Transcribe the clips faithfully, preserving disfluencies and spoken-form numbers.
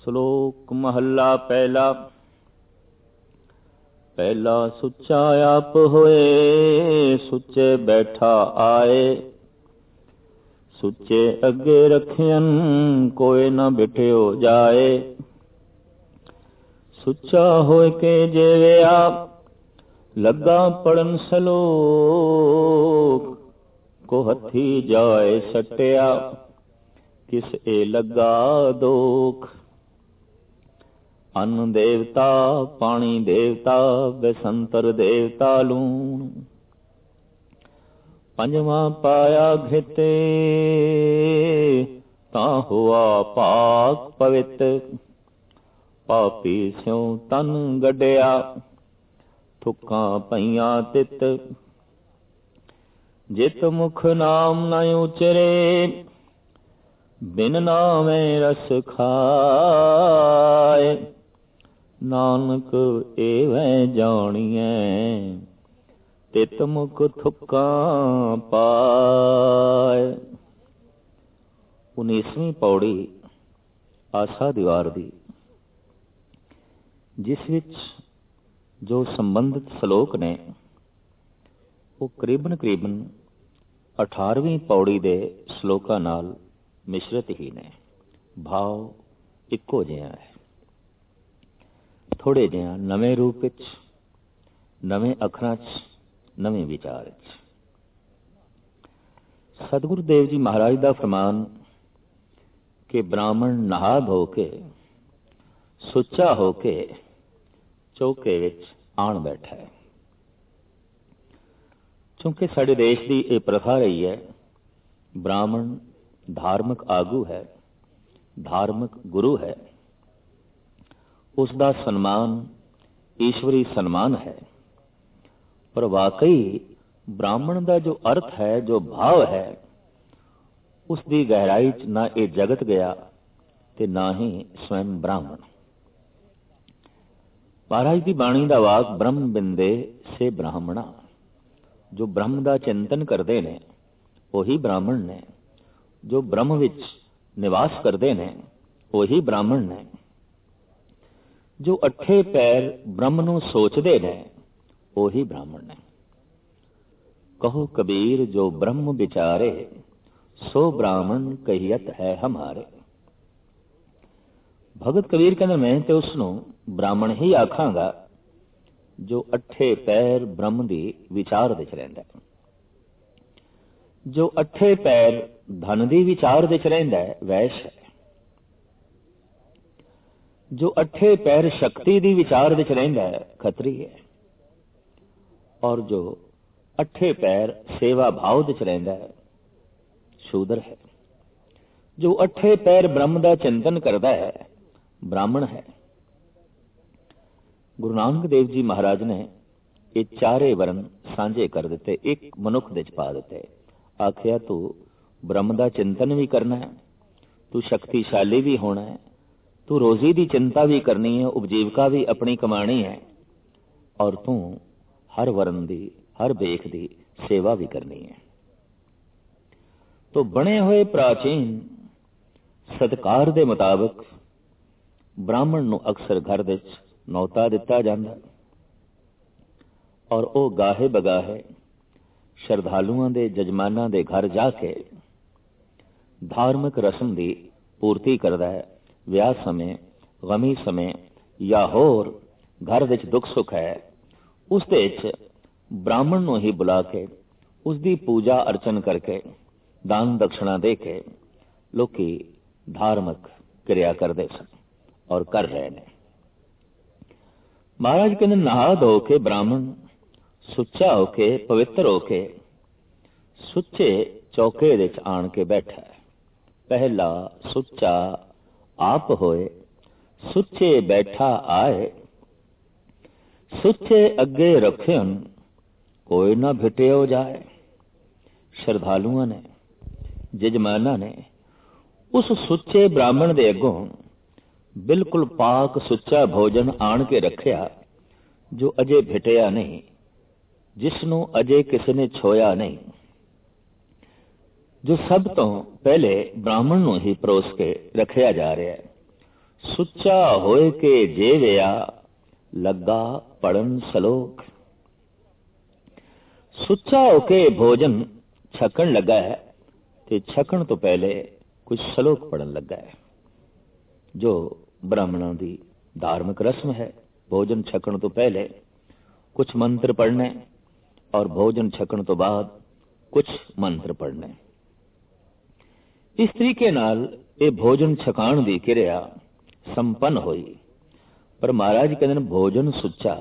ਸ਼ਲੋਕ ਮਹੱਲਾ ਪਹਿਲਾ। ਪਹਿਲਾ ਸੁੱਚਾ ਆਪ ਹੋਏ, ਸੁੱਚੇ ਬੈਠਾ ਆਏ। ਸੁੱਚੇ ਅੱਗੇ ਰੱਖਿਅਨ, ਕੋਇ ਨਾ ਬਿਠਿਓ ਜਾਏ। ਸੁੱਚਾ ਹੋਇ ਕੇ ਜੀਵਿਆ, ਲੱਗਾ ਪੜਨ ਸਲੋਕ। ਕੋ ਹੱਥੀ ਜਾਏ ਸਟਿਆ, ਕਿਸ ਏ ਲੱਗਾ ਦੋਖ। ਅੰਨ ਦੇਵਤਾ, ਪਾਣੀ ਦੇਵਤਾ, ਬਸੰਤਰ ਦੇਵਤਾ ਲੂਣ। ਪੰਜਵਾਂ ਪਾਇਆ ਘਿਤੇ, ਤਾਂ ਹੋਆ ਪਾਕ ਪਵਿੱਤ। ਪਾਪੀ ਸਿਉ ਤਨ ਗੱਡਿਆ, ਥੁੱਕਾਂ ਪਈਆਂ ਤਿਤ। ਜਿਤ ਮੁਖ ਨਾਮ ਨ ਉਚਰੇ, ਬਿਨ ਨਾਮੇ ਰਸ ਖਾਏ। ਨਾਨਕ ਏਵੈ ਜਾਣੀਐ, ਤਿਤ ਮੁਖ ਥੁੱਕਾਂ ਪਾਏ। ਉਨੀਸਵੀਂ ਪੌੜੀ ਆਸਾ ਦੀਵਾਰ ਦੀ, ਜਿਸ ਵਿੱਚ ਜੋ ਸੰਬੰਧਿਤ ਸ਼ਲੋਕ ਨੇ ਉਹ ਕਰੀਬਨ ਕਰੀਬਨ ਅਠਾਰਵੀਂ ਪੌੜੀ ਦੇ ਸ਼ਲੋਕਾਂ ਨਾਲ ਮਿਸ਼ਰਤ ਹੀ ਨੇ। ਭਾਵ ਇੱਕੋ ਜਿਹਾ ਹੈ, ਥੋੜੇ ਜਿਹਾ ਨਵੇਂ ਰੂਪ ਵਿੱਚ, ਨਵੇਂ ਅੱਖਰਾਂ 'ਚ, ਨਵੇਂ ਵਿਚਾਰ 'ਚ। ਸਤਿਗੁਰੂ ਦੇਵ ਜੀ ਮਹਾਰਾਜ ਦਾ ਫਰਮਾਨ ਕਿ ਬ੍ਰਾਹਮਣ ਨਹਾ ਧੋ ਕੇ, ਸੁੱਚਾ ਹੋ ਕੇ ਚੌਕੇ ਵਿੱਚ ਆਣ ਬੈਠਾ ਹੈ। ਕਿਉਂਕਿ ਸਾਡੇ ਦੇਸ਼ ਦੀ ਇਹ ਪ੍ਰਥਾ ਰਹੀ ਹੈ, ਬ੍ਰਾਹਮਣ ਧਾਰਮਿਕ ਆਗੂ ਹੈ, ਧਾਰਮਿਕ ਗੁਰੂ ਹੈ, ਉਸ ਦਾ ਸਨਮਾਨ ਈਸ਼ਵਰੀ ਸਨਮਾਨ ਹੈ। ਪਰ ਵਾਕਈ ਬ੍ਰਾਹਮਣ ਦਾ ਜੋ ਅਰਥ ਹੈ, ਜੋ ਭਾਵ ਹੈ, ਉਸ ਦੀ ਗਹਿਰਾਈ 'ਚ ਨਾ ਇਹ ਜਗਤ ਗਿਆ ਤੇ ਨਾ ਹੀ ਸਵੈਮ ਬ੍ਰਾਹਮਣ। ਮਹਾਰਾਜ ਦੀ ਬਾਣੀ ਦਾ ਵਾਕ ਬ੍ਰਹਮ ਬਿੰਦੇ ਸੇ ਬ੍ਰਾਹਮਣਾ। ਜੋ ਬ੍ਰਹਮ ਦਾ ਚਿੰਤਨ ਕਰਦੇ ਨੇ ਉਹੀ ਬ੍ਰਾਹਮਣ ਨੇ, ਜੋ ਬ੍ਰਹਮ ਵਿੱਚ ਨਿਵਾਸ ਕਰਦੇ ਨੇ ਉਹੀ ਬ੍ਰਾਹਮਣ ਨੇ, ਜੋ ਅੱਠੇ ਪੈਰ ਬ੍ਰਹਮ ਨੂੰ ਸੋਚਦੇ ਨੇ ਉਹੀ ਬ੍ਰਾਹਮਣ ਨੇ। ਕਹੋ ਕਬੀਰ ਜੋ ਬ੍ਰਹਮ ਵਿਚਾਰੇ, ਸੋ ਬ੍ਰਾਹਮਣ ਕਹੀਅਤ ਹੈ ਹਮਾਰੇ। ਭਗਤ ਕਬੀਰ ਕਹਿੰਦੇ ਮੈਂ ਤੇ ਉਸਨੂੰ ਬ੍ਰਾਹਮਣ ਹੀ ਆਖਾਂਗਾ ਜੋ ਅੱਠੇ ਪੈਰ ਬ੍ਰਹਮ ਦੀ ਵਿਚਾਰ ਵਿੱਚ ਰਹਿੰਦਾ, ਜੋ ਅੱਠੇ ਪੈਰ ਧਨ ਦੀ ਵਿਚਾਰ ਵਿੱਚ ਰਹਿੰਦਾ ਵੈਸ਼ ਹੈ, ਜੋ ਅੱਠੇ ਪੈਰ ਸ਼ਕਤੀ ਦੀ ਵਿਚਾਰ ਵਿੱਚ ਰਹਿੰਦਾ ਖੱਤਰੀ ਹੈ, ਔਰ ਜੋ ਅੱਠੇ ਪੈਰ ਸੇਵਾ ਭਾਵ ਵਿੱਚ ਰਹਿੰਦਾ ਸ਼ੂਦਰ ਹੈ। ਜੋ ਅੱਠੇ ਪੈਰ ਬ੍ਰਹਮ ਦਾ ਚਿੰਤਨ ਕਰਦਾ ਹੈ ਬ੍ਰਾਹਮਣ ਹੈ। ਗੁਰੂ ਨਾਨਕ ਦੇਵ ਜੀ ਮਹਾਰਾਜ ਨੇ ਇਹ ਚਾਰੇ ਵਰਨ ਸਾਂਝੇ ਕਰ ਦਿੱਤੇ, ਇੱਕ ਮਨੁੱਖ ਦੇ 'ਚ ਪਾ ਦਿੱਤੇ। ਆਖਿਆ ਤੂੰ ਬ੍ਰਹਮ ਦਾ ਚਿੰਤਨ ਵੀ ਕਰਨਾ ਹੈ, ਤੂੰ ਸ਼ਕਤੀਸ਼ਾਲੀ ਵੀ ਹੋਣਾ ਹੈ, ਤੂੰ ਰੋਜ਼ੀ ਦੀ ਚਿੰਤਾ ਵੀ ਕਰਨੀ ਹੈ, ਉਪਜੀਵਕਾ ਵੀ ਆਪਣੀ ਕਮਾਣੀ ਹੈ, ਔਰ ਤੂੰ ਹਰ ਵਰਨ ਦੀ, ਹਰ ਵੇਖ ਦੀ ਸੇਵਾ ਵੀ ਕਰਨੀ ਹੈ। ਤੋ ਬਣੇ ਹੋਏ ਪ੍ਰਾਚੀਨ ਸਤਕਾਰ ਦੇ ਮੁਤਾਬਕ ਬ੍ਰਾਹਮਣ ਨੂੰ ਅਕਸਰ ਘਰ ਵਿੱਚ ਨੌਤਾ ਦਿੱਤਾ ਜਾਂਦਾ, ਔਰ ਉਹ ਗਾਹੇ ਬਗਾਹੇ ਸ਼ਰਧਾਲੂਆਂ ਦੇ, ਜਜਮਾਨਾਂ ਦੇ ਘਰ ਜਾ ਕੇ ਧਾਰਮਿਕ ਰਸਮ ਦੀ ਪੂਰਤੀ ਕਰਦਾ ਹੈ। ਵਿਆਹ ਸਮੇਂ, ਗਮੀ ਸਮੇਂ ਜਾਂ ਹੋਰ ਘਰ ਵਿੱਚ ਦੁੱਖ ਸੁੱਖ ਹੈ, ਉਸ ਦੇ ਵਿੱਚ ਬ੍ਰਾਹਮਣ ਨੂੰ ਹੀ ਬੁਲਾ ਕੇ ਉਸ ਦੀ ਪੂਜਾ ਅਰਚਨ ਕਰਕੇ, ਦਾਨ ਦਕਸ਼ਣਾ ਦੇ ਕੇ ਲੋਕੀ ਧਾਰਮਿਕ ਕਿਰਿਆ ਕਰਦੇ ਸਨ ਔਰ ਕਰ ਰਹੇ ਨੇ। ਮਹਾਰਾਜ ਕਹਿੰਦੇ ਨਹਾ ਧੋ ਕੇ ਬ੍ਰਾਹਮਣ ਸੁੱਚਾ ਹੋ ਕੇ, ਪਵਿੱਤਰ ਹੋ ਕੇ, ਸੁੱਚੇ ਚੌਕੇ ਵਿੱਚ ਆਣ ਕੇ ਬੈਠਾ ਹੈ। ਪਹਿਲਾ ਸੁੱਚਾ ਆਪ ਹੋਏ, ਸੁੱਚੇ ਬੈਠਾ ਆਏ। ਸੁੱਚੇ ਅੱਗੇ ਰੱਖਿਅਨ, ਕੋਈ ਨਾ ਭਿਟਿਓ ਜਾਏ। ਸ਼ਰਧਾਲੂਆਂ ਨੇ, ਜਜਮਾਨਾਂ ਨੇ ਉਸ ਸੁੱਚੇ ਬ੍ਰਾਹਮਣ ਦੇ ਅੱਗੋਂ ਬਿਲਕੁਲ ਪਾਕ ਸੁੱਚਾ ਭੋਜਨ ਆਣ ਕੇ ਰੱਖਿਆ, ਜੋ ਅਜੇ ਭਿਟਿਆ ਨਹੀਂ, ਜਿਸ ਨੂੰ ਅਜੇ ਕਿਸੇ ਨੇ ਛੋਇਆ ਨਹੀਂ, ਜੋ ਸਭ ਤੋਂ ਪਹਿਲੇ ਬ੍ਰਾਹਮਣ ਨੂੰ ਹੀ ਪਰੋਸ ਕੇ ਰੱਖਿਆ ਜਾ ਰਿਹਾ ਹੈ। ਸੁੱਚਾ ਹੋਏ ਕੇ ਜੇਵਿਆ ਲੱਗਾ ਪੜਨ ਸਲੋਕ। ਸੁੱਚਾ ਹੋ ਕੇ ਭੋਜਨ ਛਕਣ ਲੱਗਾ ਹੈ ਤੇ ਛਕਣ ਤੋਂ ਪਹਿਲੇ ਕੁਝ ਸਲੋਕ ਪੜਨ ਲੱਗਾ ਹੈ, ਜੋ ਬ੍ਰਾਹਮਣਾਂ ਦੀ ਧਾਰਮਿਕ ਰਸਮ ਹੈ। ਭੋਜਨ ਛਕਣ ਤੋਂ ਪਹਿਲੇ ਕੁਝ ਮੰਤਰ ਪੜ੍ਹਨੇ ਔਰ ਭੋਜਨ ਛਕਣ ਤੋਂ ਬਾਅਦ ਕੁਝ ਮੰਤਰ ਪੜ੍ਹਨੇ। ਇਸ ਤਰੀਕੇ ਨਾਲ ਇਹ ਭੋਜਨ ਛਕਾਉਣ ਦੀ ਕਿਰਿਆ ਸੰਪੰਨ ਹੋਈ। ਪਰ ਮਹਾਰਾਜ ਕਹਿੰਦੇ ਨੇ ਭੋਜਨ ਸੁੱਚਾ,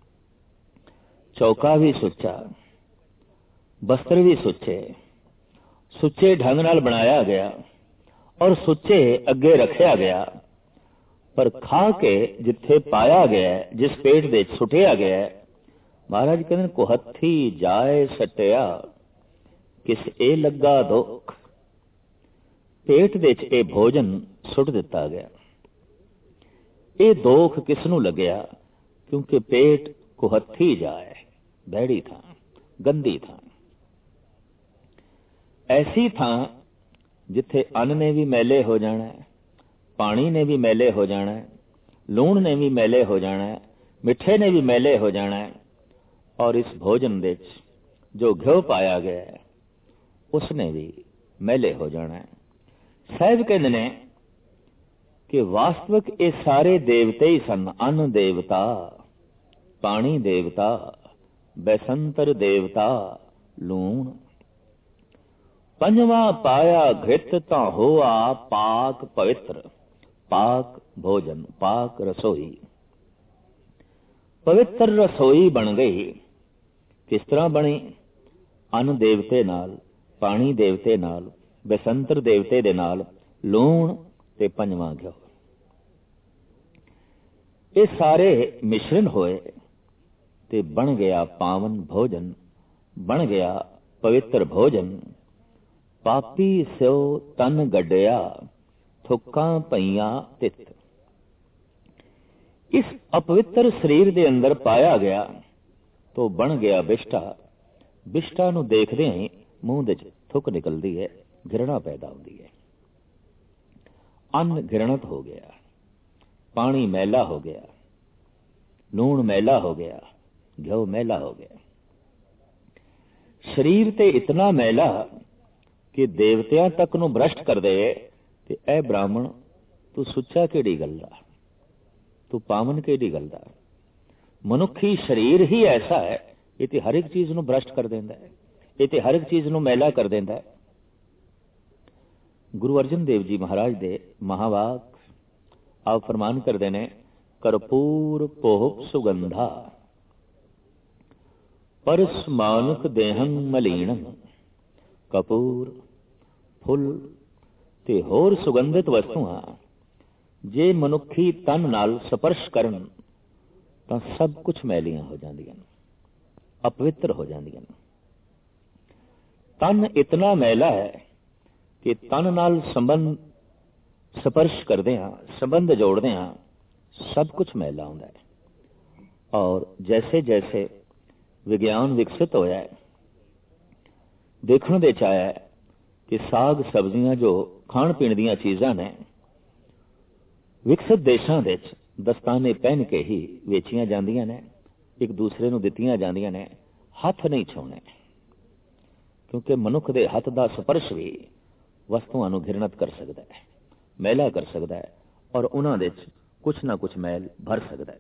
ਚੌਕਾ ਵੀ ਸੁੱਚਾ, ਬਸਤਰ ਵੀ ਸੁੱਚੇ, ਸੁੱਚੇ ਢੰਗ ਨਾਲ ਬਣਾਇਆ ਗਿਆ ਔਰ ਸੁੱਚੇ ਅੱਗੇ ਰੱਖਿਆ ਗਿਆ। ਪਰ ਖਾ ਕੇ ਜਿੱਥੇ ਪਾਇਆ ਗਿਆ, ਜਿਸ ਪੇਟ ਦੇ ਸੁੱਟਿਆ ਗਿਆ, ਮਹਾਰਾਜ ਕਹਿੰਦੇ ਕੁਹੱਥੀ ਜਾਏ ਸਟਿਆ ਕਿਸ ਇਹ ਲੱਗਾ ਦੁੱਖ। ਪੇਟ ਦੇ ਚ ਇਹ ਭੋਜਨ ਸੁੱਟ ਦਿੱਤਾ ਗਿਆ। ਇਹ ਦੋਖ ਕਿਸ ਨੂੰ ਲੱਗਿਆ? ਕਿਉਂਕਿ ਪੇਟ ਕੁਹੱਥੀ ਜਾਏ, ਬੈੜੀ ਥਾਂ, ਗੰਦੀ ਥਾਂ, ਐਸੀ ਥਾਂ ਜਿੱਥੇ ਅੰਨ ਨੇ ਵੀ ਮੈਲੇ ਹੋ ਜਾਣਾ, ਪਾਣੀ ਨੇ ਵੀ ਮੈਲੇ ਹੋ ਜਾਣਾ, ਲੂਣ ਨੇ ਵੀ ਮੈਲੇ ਹੋ ਜਾਣਾ, ਮਿੱਠੇ ਨੇ ਵੀ ਮੈਲੇ ਹੋ ਜਾਣਾ, ਔਰ ਇਸ ਭੋਜਨ ਦੇ ਵਿੱਚ ਜੋ ਘਿਓ ਪਾਇਆ ਗਿਆ ਉਸ ਨੇ ਵੀ ਮੈਲੇ ਹੋ ਜਾਣਾ। ਸਾਹਿਬ ਕਹਿੰਦੇ ਨੇ ਕਿ ਵਾਸਤਵਿਕ ਇਹ ਸਾਰੇ ਦੇਵਤੇ ਹੀ ਸਨ। ਅੰਨ ਦੇਵਤਾ, ਪਾਣੀ ਦੇਵਤਾ, ਬੈਸੰਤਰ ਦੇਵਤਾ, ਲੂਣ। ਪੰਜਵਾਂ ਪਾਇਆ ਘਿਤ ਤਾਂ ਹੋਆ ਪਾਕ ਪਵਿੱਤਰ। ਪਾਕ ਭੋਜਨ, ਪਾਕ ਰਸੋਈ, ਪਵਿੱਤਰ ਰਸੋਈ ਬਣ ਗਈ। ਕਿਸ ਤਰ੍ਹਾਂ ਬਣੀ? ਅੰਨ ਦੇਵਤੇ ਨਾਲ, ਪਾਣੀ ਦੇਵਤੇ ਨਾਲ, ਬੈਸੰਤਰ ਦੇਵਤੇ ਦੇ ਨਾਲ, ਲੂਣ ਤੇ ਪੰਜਵਾਂ ਘਿਓ, ਇਹ ਸਾਰੇ ਮਿਸ਼ਰਨ ਹੋਏ ਤੇ ਬਣ ਗਿਆ ਪਾਵਨ ਭੋਜਨ, ਬਣ ਗਿਆ ਪਵਿੱਤਰ ਭੋਜਨ। ਪਾਪੀ ਸਿਓ ਤਨ ਗੱਡਿਆ ਥੁੱਕਾਂ ਪਈਆਂ ਤਿੱਤ। ਇਸ ਅਪਵਿੱਤਰ ਸਰੀਰ ਦੇ ਅੰਦਰ ਪਾਇਆ ਗਿਆ ਤੋ ਬਣ ਗਿਆ ਬਿਸ਼ਟਾ। ਬਿਸ਼ਟਾ ਨੂੰ ਦੇਖਦੇ ਹੀ ਮੂੰਹ ਦੇ ਥੁੱਕ ਨਿਕਲਦੀ ਹੈ, ਘਿਰਣਾ ਪੈਦਾ ਹੁੰਦੀ ਹੈ। ਅੰਨ ਘਿਰਣਤ ਹੋ ਗਿਆ, ਪਾਣੀ ਮੈਲਾ ਹੋ ਗਿਆ, ਲੂਣ ਮੈਲਾ ਹੋ ਗਿਆ, ਘਿਓ ਮੈਲਾ ਹੋ ਗਿਆ। ਸਰੀਰ ਤੇ ਇਤਨਾ ਮੈਲਾ ਕਿ ਦੇਵਤਿਆਂ ਤੱਕ ਨੂੰ ਭ੍ਰਸ਼ਟ ਕਰ ਦੇ। ਤੇ ਇਹ ਬ੍ਰਾਹਮਣ ਤੂੰ ਸੁੱਚਾ ਕਿਹੜੀ ਗੱਲ ਦਾ, ਤੂੰ ਪਾਵਨ ਕਿਹੜੀ ਗੱਲ ਦਾ? ਮਨੁੱਖੀ ਸਰੀਰ ਹੀ ਐਸਾ ਹੈ, ਇਹ ਤੇ ਹਰ ਇੱਕ ਚੀਜ਼ ਨੂੰ ਭ੍ਰਸ਼ਟ ਕਰ ਦਿੰਦਾ ਹੈ, ਇਹ ਤੇ ਹਰ ਇੱਕ ਚੀਜ਼ ਨੂੰ ਮੈਲਾ ਕਰ ਦਿੰਦਾ ਹੈ। ਗੁਰੂ ਅਰਜਨ ਦੇਵ ਜੀ ਮਹਾਰਾਜ ਦੇ ਮਹਾਵਾਕ ਆਪ ਫਰਮਾਨ ਕਰਦੇ ਨੇ, ਕਰਪੂਰ ਪੋਹਪ ਸੁਗੰਧਾ ਪਰਸ ਮਾਨੁਖ ਦੇਹੰ ਮਲੀਣੰ। ਕਪੂਰ, ਫੁੱਲ ਤੇ ਹੋਰ ਸੁਗੰਧਿਤ ਵਸਤੂਆਂ ਜੇ ਮਨੁੱਖੀ ਤਨ ਨਾਲ ਸਪਰਸ਼ ਕਰਨ ਤਾਂ ਸਭ ਕੁਝ ਮੈਲੀਆਂ ਹੋ ਜਾਂਦੀਆਂ, ਅਪਵਿੱਤਰ ਹੋ ਜਾਂਦੀਆਂ। ਤਨ ਇਤਨਾ ਮੈਲਾ ਹੈ ਕਿ ਤਨ ਨਾਲ ਸੰਬੰਧ ਸਪਰਸ਼ ਕਰਦੇ ਹਾਂ, ਸੰਬੰਧ ਜੋੜਦੇ ਹਾਂ, ਸਭ ਕੁਝ ਮੈਲਾ ਹੁੰਦਾ ਹੈ। ਔਰ ਜੈਸੇ ਜੈਸੇ ਵਿਗਿਆਨ ਵਿਕਸਿਤ ਹੋਇਆ ਹੈ, ਦੇਖਣ ਦੇ ਚ ਆਇਆ ਕਿ ਸਾਗ ਸਬਜ਼ੀਆਂ ਜੋ ਖਾਣ ਪੀਣ ਦੀਆਂ ਚੀਜ਼ਾਂ ਨੇ, ਵਿਕਸਿਤ ਦੇਸ਼ਾਂ ਵਿੱਚ ਦਸਤਾਨੇ ਪਹਿਨ ਕੇ ਹੀ ਵੇਚੀਆਂ ਜਾਂਦੀਆਂ ਨੇ, ਇੱਕ ਦੂਸਰੇ ਨੂੰ ਦਿੱਤੀਆਂ ਜਾਂਦੀਆਂ ਨੇ। ਹੱਥ ਨਹੀਂ ਛੂਹਣੇ, ਕਿਉਂਕਿ ਮਨੁੱਖ ਦੇ ਹੱਥ ਦਾ ਸਪਰਸ਼ ਵੀ ਵਸਤੂਆਂ ਨੂੰ ਘਿਰਣਤ ਕਰ ਸਕਦਾ ਹੈ, ਮੈਲਾ ਕਰ ਸਕਦਾ ਹੈ, ਔਰ ਉਹਨਾਂ ਦੇ ਚ ਕੁਛ ਨਾ ਕੁਛ ਮੈਲ ਭਰ ਸਕਦਾ ਹੈ।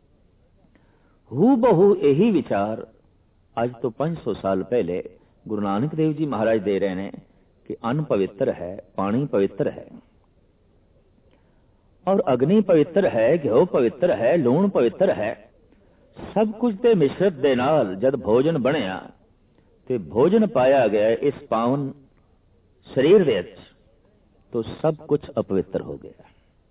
ਹੂ ਬਹੂ ਇਹੀ ਵਿਚਾਰ ਅੱਜ ਤੋਂ ਪੰਜ ਸੌ ਸਾਲ ਪਹਿਲੇ ਗੁਰੂ ਨਾਨਕ ਦੇਵ ਜੀ ਮਹਾਰਾਜ ਦੇ ਰਹੇ ਨੇ ਕਿ ਅੰਨ ਪਵਿੱਤਰ ਹੈ, ਪਾਣੀ ਪਵਿੱਤਰ ਹੈ, ਔਰ ਅਗਨੀ ਪਵਿੱਤਰ ਹੈ, ਘਿਓ ਪਵਿੱਤਰ ਹੈ, ਲੂਣ ਪਵਿੱਤਰ ਹੈ। ਸਭ ਕੁਝ ਦੇ ਮਿਸ਼ਰਤ ਦੇ ਨਾਲ ਜਦ ਭੋਜਨ ਬਣਿਆ ਤੇ ਭੋਜਨ ਪਾਇਆ ਗਿਆ ਇਸ ਪਾਵਨ ਸਰੀਰ ਦੇ ਵਿੱਚ, तो सब कुछ अपवित्र हो गया।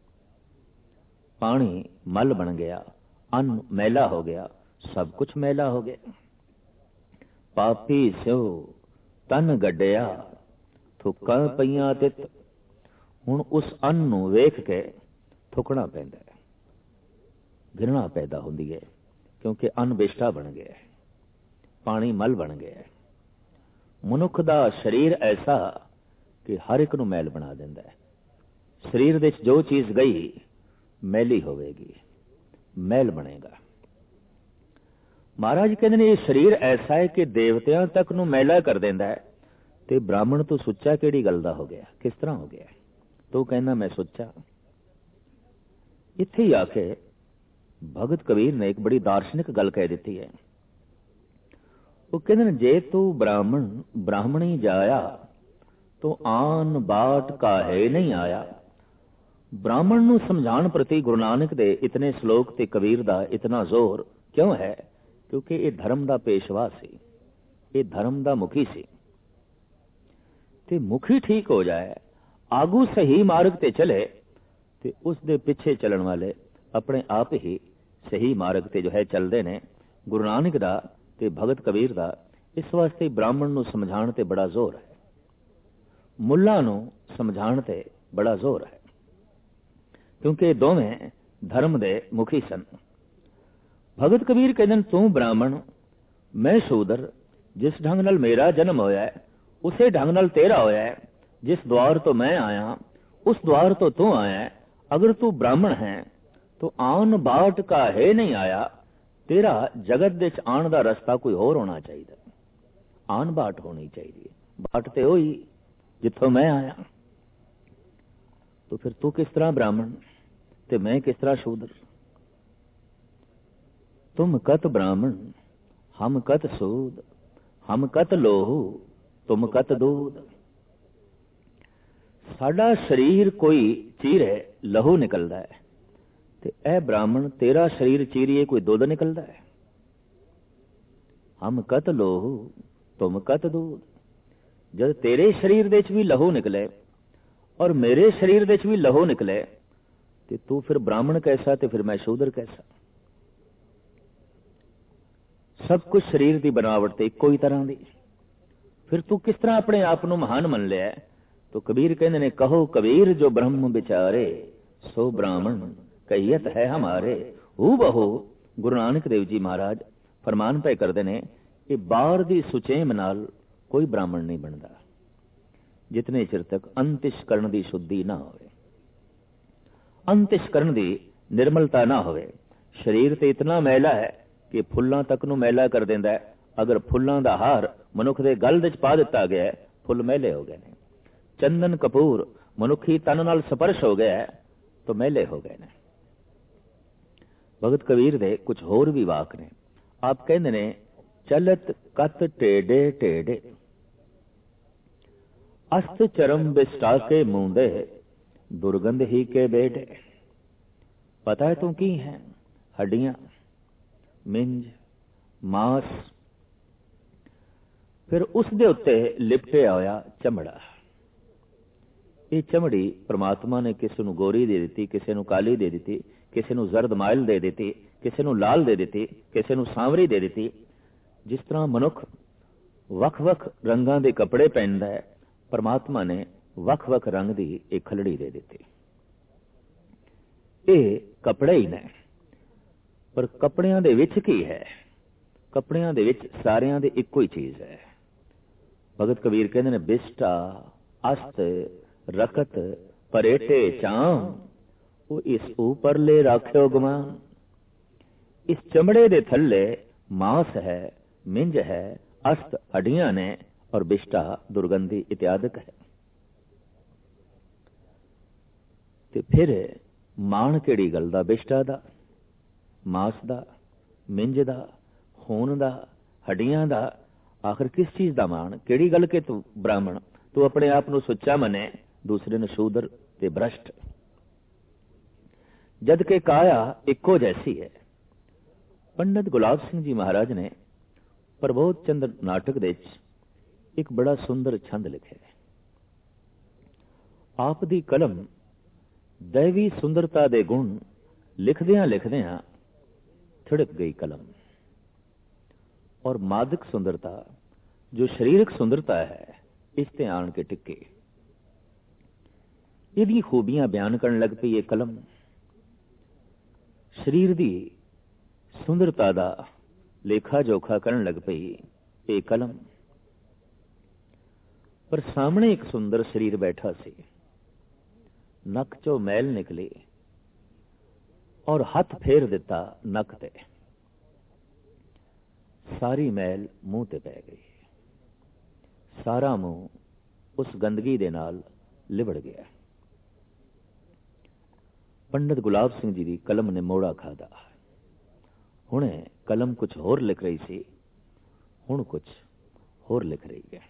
पानी मल बन गया, अन्न मैला हो गया, सब कुछ मैला हो गया। पापी स्यो तन गड्डिया थुक्का पईयां तित। हुण उस अन्न नूं वेख के थुकना पैंदा है, घृणा पैदा होंदी है, क्योंकि अन्न बेष्टा बन गया है, पानी मल बन गया है। मनुख दा शरीर ऐसा कि हर एक नूं मैल बना दिंदा है। शरीर दे जो चीज गई मैली होवेगी, मैल बनेगा। महाराज कहते ने ये शरीर ऐसा है कि देवतियां तक नूं मैला कर देंदा है, ते ब्राह्मण तो सुच्चा किहड़ी गल दा हो गया, किस तरह हो गया? तो कहना मैं सुच्चा। इत्थे ही आके भगत कबीर ने एक बड़ी दार्शनिक गल कह दी है। वो कहते ने जे तू ब्राह्मण ब्राह्मणी जाया तो आन बाट काहे नहीं आया। ब्राह्मण नूं समझाण प्रति गुरु नानक दे इतने श्लोक ते कबीर दा इतना जोर क्यों है? क्योंकि ये धर्म दा पेशवा सी, ये धर्म दा मुखी सी। ते मुखी ठीक हो जाए, आगू सही मार्ग ते चले, ते उस दे पिछे चलन वाले अपने आप ही सही मार्ग ते जो है चलते ने। गुरु नानक दा ते भगत कबीर दा इस वास्ते ब्राह्मण नूं समझाण ते बड़ा जोर है, मुल्ला नूं समझाण ते बड़ा जोर है, क्योंकि दोवें धर्म दे मुखी सन। भगत कबीर कहते हैं तू ब्राह्मण मैं शूदर, जिस ढंग नाल मेरा जन्म होया है उसे ढंग नाल तेरा होया है। जिस द्वार तो मैं आया उस द्वार तो तू आया है। अगर तू ब्राह्मण है तो आन बाट का है नहीं आया। तेरा जगत दे आन दा रस्ता कोई होर होना चाहिए, आन बाट होनी चाहिए। बाट ते होई जिथों मैं आया, तो फिर तू किस तरह ब्राह्मण ते मैं किस तरह शूद्र। तुम कत ब्राह्मण हम कत सूद, हम कत लोहू तुम कत दूध। साडा शरीर कोई चीरे लहू निकलदा है, ते ऐ ब्राह्मण तेरा शरीर चीरिए कोई दुध निकलदा है। हम कत लोहू तुम कत दूध। जब तेरे शरीर दे च भी लहू निकले और मेरे शरीर दे च भी लहू निकले, ते तू फिर ब्राह्मण कैसा ते फिर मैं शूद्र कैसा। सब कुछ शरीर की बनावट ते इको ही तरह दी, फिर तू किस तरह अपने आप नूं महान मन लिया। तो कबीर कहते ने कहो कबीर जो ब्रह्म विचारे, सो ब्राह्मण कहियत है हमारे। हू बहू गुरु नानक देव जी महाराज फरमान पे करते ने कि बाहर दी सुचेम नाल कोई ब्राह्मण नहीं बनता, जितने चिर तक अंतिशकरण की शुद्धि ना होवे, अंतिशकरण की निर्मलता ना होवे। शरीर ते इतना मैला है कि फुल्लां तक नूं मैला कर देंदा है। अगर फुल्लां दा हार मनुख दे गल दे च पा दिता गया है, फुल मैले हो गए ने। चंदन कपूर मनुखी तन नाल स्पर्श हो गया है तो मैले हो गए ने। भगत कबीर दे कुछ होर भी वाक ने। आप कहते ने चलत कत टेढ़े टेढ़े, अस्त चरम बिस्टा के मूंदे, दुर्गंध ही के बेटे। पता है तू की है? हड्डियां, मिंज, मांस, फिर उस दे उत्ते लिपटिया होया चमड़ा। ये चमड़ी परमात्मा ने किसी नूं गोरी दे दी, किसी नूं काली दे दी, किसी नूं जरद माइल दे दी, किसी नूं लाल दे दी, किसी नूं सांवरी दे दी। जिस तरह मनुख वख वख रंगां दे कपड़े पहनदा है, परमात्मा ने वख वख रंग दी एक खलड़ी दे दी। ये कपड़े ही ने, पर कपड़ियां दे विच की है? कपड़ियां दे विच सारियां दे इक्को ही चीज है। भगत कबीर कहते ने बिस्टा अस्त रकत परेटे चाम, वो इस ऊपर ले राख्यो गुमान। इस चमड़े दे थल्ले मांस है, मिंज है, अस्त हड्डियां ने और बिस्टा दुर्गंधी इत्यादि है। ते फिर मान केड़ी गल दा? बिस्टा दा, मांस दा, मिंज दा, खून दा, हड्डियां दा। आखिर किस चीज दा मान? केड़ी गल के तू ब्राह्मण तू अपने आप नूं सुच्चा मने, दूसरे ने शूद्र ते भ्रष्ट। जद के काया इक्को जैसी है। पंडित गुलाब सिंह जी महाराज ने प्रबोध चंद्र नाटक दे एक बड़ा सुंदर छंद लिखे। आप दी कलम दैवी सुंदरता दे गुण लिखदियां लिखदियां थिड़क गई कलम, और मादक सुंदरता जो शारीरिक सुंदरता है इस ते आन के टिके। यदि खूबियां बयान करने लग पई ये कलम, शरीर दी सुंदरता दा लेखा जोखा करने लग पई ये कलम। पर सामने एक सुंदर शरीर बैठा सी, नक चो मैल निकली, और हथ फेर दिता नक ते। सारी मैल मूँह ते पै गई, सारा मूँह उस गंदगी दे नाल लिबड़ गया। पंडित गुलाब सिंह जी की कलम ने मोड़ा खादा। हुणे कलम कुछ होर लिख रही सी, हुण कुछ होर लिख रही है।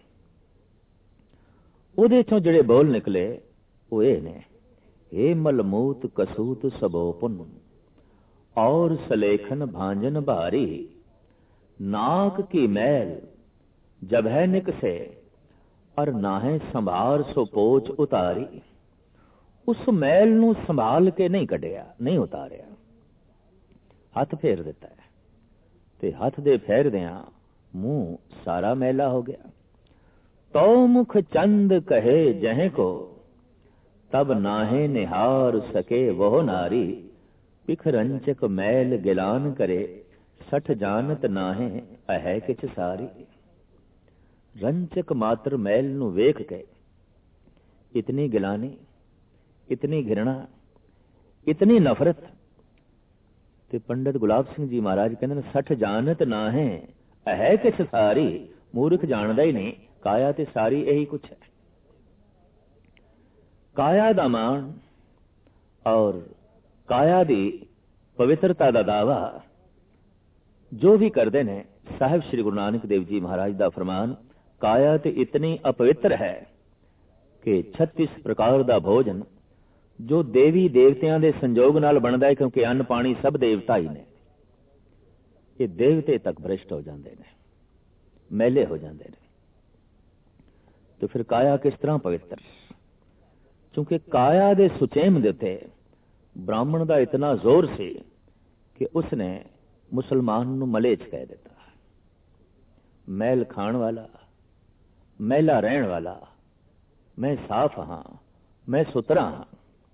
ਉਹਦੇ ਚੋਂ ਜਿਹੜੇ ਬੋਲ ਨਿਕਲੇ ਉਹ ਇਹ ਨੇ, हे मलमूत कसूत सबोपुन और सलेखन भांजन भारी, नाक की मैल जब है निकसे और नाहे संभार सो पोच उतारी। उस मैल नूं संभाल के नहीं कढ़िया, नहीं उतारिया, हथ फेर दिता है ते हथ दे फेरदियां मूंह सारा मैला हो गया। तो मुख चंद कहे जह को तब नाहे निहार सके वह नारी। पिख रंचक मैल गिलान करे सठ जानत नाहे अहै किछ सारी। रंचक मात्र मैल नूं वेख के इतनी गिलानी, इतनी घृणा, इतनी नफरत। ते पंडित गुलाब सिंह जी महाराज कहते हैं सठ जानत नाहे अहै किछ सारी। मूर्ख जानदा ही नहीं, काया ते सारी यही कुछ है। काया दा मान और काया दी पवित्रता दा दावा जो भी करते ने, साहिब श्री गुरु नानक देव जी महाराज दा फरमान, काया ते इतनी अपवित्र है कि छत्तीस प्रकार दा भोजन जो देवी देवतियां दे संजोग नाल बनदा है, क्योंकि अन्न पानी सब देवता ही ने, ये देवते तक भ्रष्ट हो जाते हैं, मैले हो जाते हैं। तो फिर काया किस तरह पवित्र? क्योंकि काया दे सुचेम देते ब्राह्मण का इतना जोर से कि उसने मुसलमान नूं मलेच कह दिता। मैल खाण वाला, मैला रहन वाला, मैं साफ हाँ, मैं सुतरा हाँ।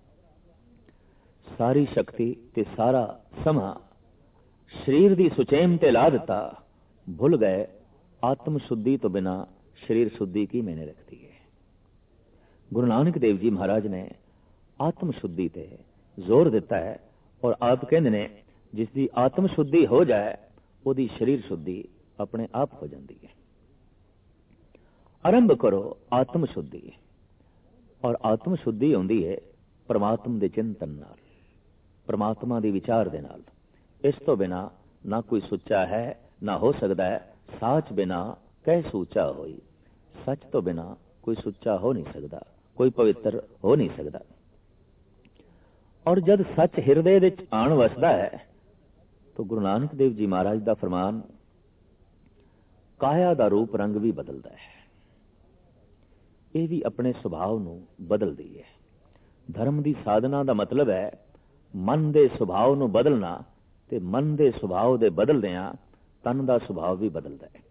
सारी शक्ति ते सारा समा शरीर की सुचेम ते ला दिता। भुल गए आत्म शुद्धि तो बिना शरीर शुद्धि की मैंने रखती है। गुरु नानक देव जी महाराज ने आत्म शुद्धि ते जोर दिता है और आप कहते ने जिसकी आत्म शुद्धि हो जाए उसकी शरीर शुद्धि अपने आप हो जाती है। आरंभ करो आत्म शुद्धि, और आत्म शुद्धि होंदी है परमात्मा के चिंतन नाल, परमात्मा के विचार दे नाल। इस तो बिना ना कोई सुच्चा है ना हो सकता है। साच बिना कह सूचा होई, सच तो बिना कोई सुच्चा हो नहीं सकता, कोई पवित्र हो नहीं सकता। और जब सच हिरदे विच आण वसदा है तो गुरु नानक देव जी महाराज का फरमान, काया दा रूप रंग भी बदलता है, ये भी अपने सुभाव नूं बदलदी है। धर्म की साधना का मतलब है मन के सुभाव नूं बदलना, ते मन के सुभाव दे बदलदियां तन का सुभाव भी बदलता है।